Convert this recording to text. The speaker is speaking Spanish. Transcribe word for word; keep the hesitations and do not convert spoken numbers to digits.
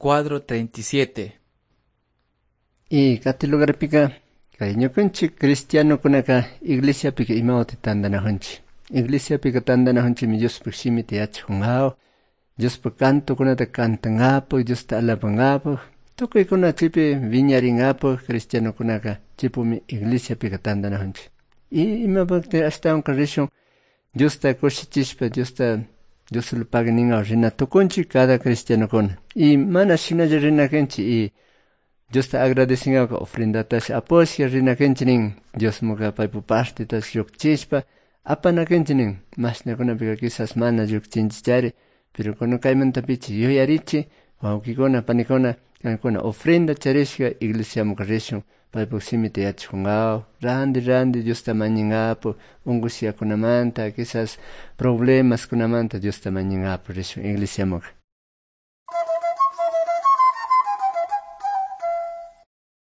Cuadro treinta y siete. Y kati lugar pika kay ñukunchi cristiano kunaka iglesia pika imawati tandanahunchi. Iglesia pika tandanahunchi mi Dios pika shimiti yachungao. Dios pika canto kunata cantangapo, Dios ta alabangapo. Tukuy kuna chipi viñaringapo cristiano kunaka chipu mi iglesia pika tandanahunchi. Y ima bakte hasta un carrishon Dios ta koshichishpa Dios ta Dios lo paganinga rina tukunchi cada cristiano con. Y mana shinaja rina kenchi y Dios ta agradecinga ka ofrenda tas aposia rina kenchinin Dios muka paipu parte tas yukchispa apana kenchinin mas na kuna pika quizás mana yukchinchichari pero kono kaimanta pichi yoyarichi waukikona panikona kuna ofrenda charishka iglesia muka rishon paipu simite yachungao randi randi Dios ta mañingapo ungusia kunamanta quizás problemas kunamanta Dios ta mañingapo rishon iglesia muka